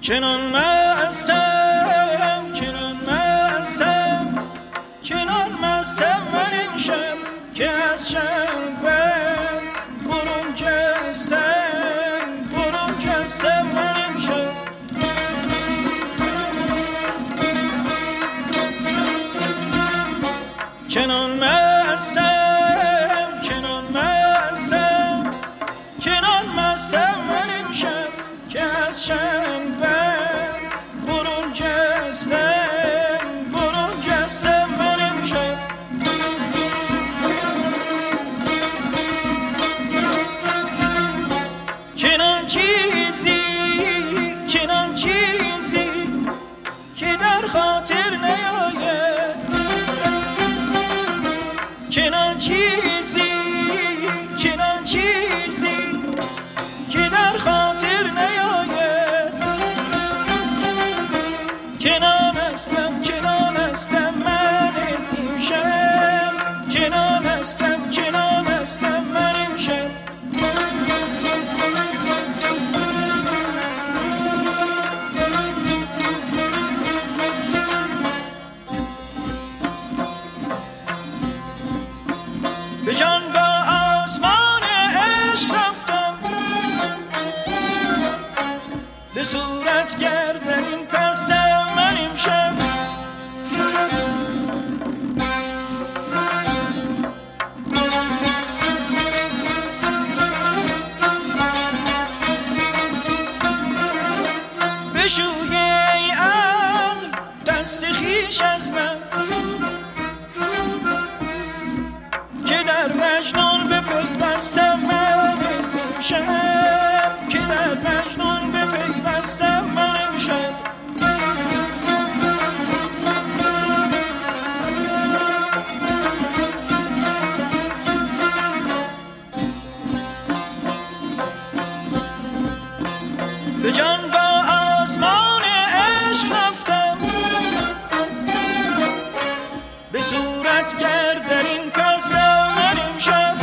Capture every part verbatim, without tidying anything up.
چنان مستم چنان مستم چنان مستم من امشب که از چند بر برون جستم برون جستم من امشب چنان مستم چنان مستم چنان مستم من امشب که از چند بر برون جستم برون جستم من امشب چنان چیزی چنان چیزی که در خاطر نیاید چنان چیزی چنان چیزی که در خاطر نیاید چنان هستم چنان هستم من امشب چنان هستم چنان هستم من امشب به جان با آسمان عشق رفتم به صورت گردن این پستم من امشب بشوی ای عقل دست خویش از من که در مجنون بپیوستم من امشب که در مجنون بپیوستم من امشب به جان با آسمان عشق رفتم به صورت گرد در این پستم من امشب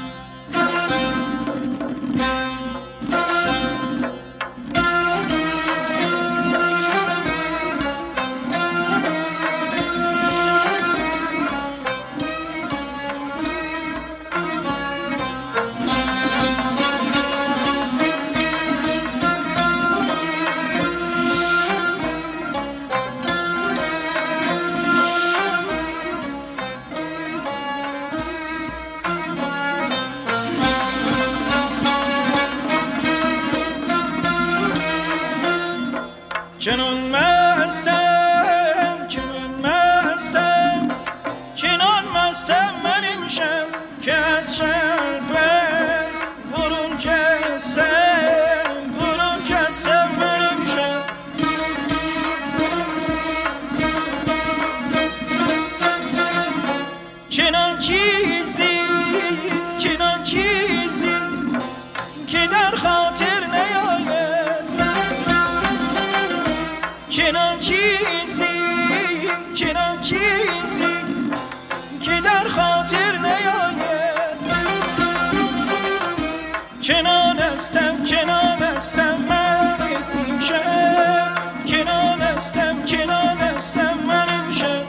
چنان مستم چنان مستم چنان مستم من امشب که از شب بر برون جستم برون جستم من امشب چنان چیزی چنان چیزی که در خاطر نیاید چنان چیزی چنان چیزی که در خاطر نیاید چنان هستم چنان هستم من امشب چنان هستم چنان هستم من امشب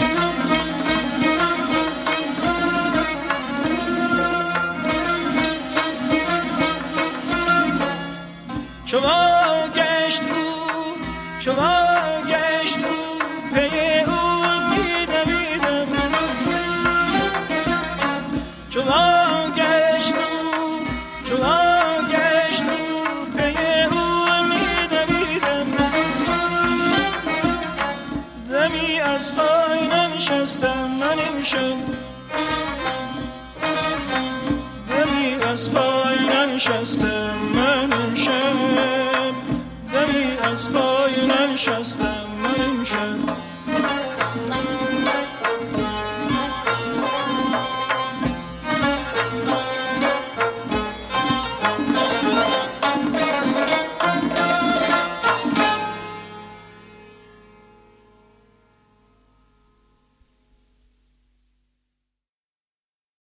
چو گشت او چو گشت او پی او می‌دویدم چو گشت او چو گشت او پی او می‌دویدم دمی از پای ننشستم من امشب دمی از پای ننشستم من امشب دمی از پای ننشستم